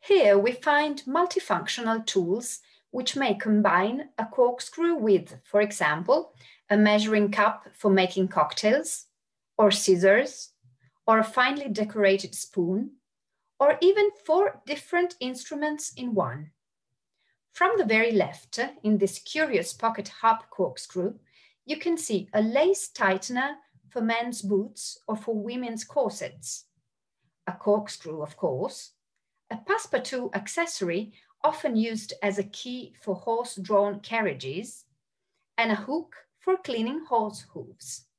Here we find multifunctional tools which may combine a corkscrew with, for example, a measuring cup for making cocktails, or scissors, or a finely decorated spoon, or even 4 different instruments in one. From the very left, in this curious pocket hub corkscrew, you can see a lace tightener for men's boots or for women's corsets, a corkscrew, of course, a passepartout accessory often used as a key for horse-drawn carriages, and a hook for cleaning horse hooves.